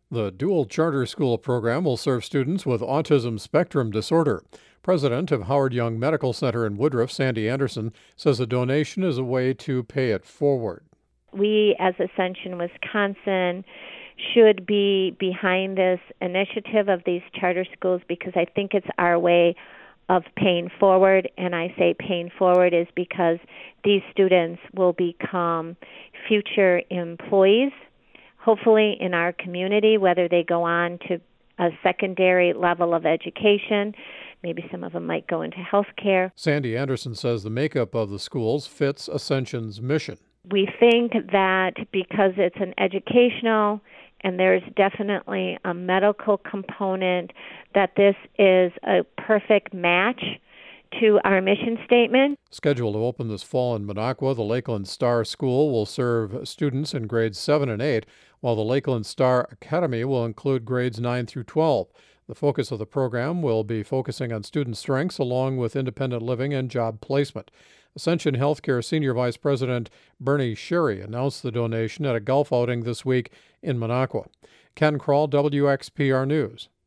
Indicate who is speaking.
Speaker 1: The dual charter school program will serve students with autism spectrum disorder. President of Howard Young Medical Center in Woodruff, Sandy Anderson, says a donation is a way to pay it forward.
Speaker 2: We, as Ascension Wisconsin, should be behind this initiative of these charter schools because I think it's our way of paying forward. And I say paying forward is because these students will become future employees, hopefully in our community, whether they go on to a secondary level of education. Maybe some of them might go into healthcare.
Speaker 1: Sandy Anderson says the makeup of the schools fits Ascension's mission.
Speaker 2: We think that because it's an educational and there's definitely a medical component, that this is a perfect match to our mission statement.
Speaker 1: Scheduled to open this fall in Minocqua, the Lakeland Star School will serve students in grades 7 and 8, while the Lakeland Star Academy will include grades 9 through 12. The focus of the program will be focusing on student strengths along with independent living and job placement. Ascension Healthcare Senior Vice President Bernie Sherry announced the donation at a golf outing this week in Minocqua. Ken Kroll, WXPR News.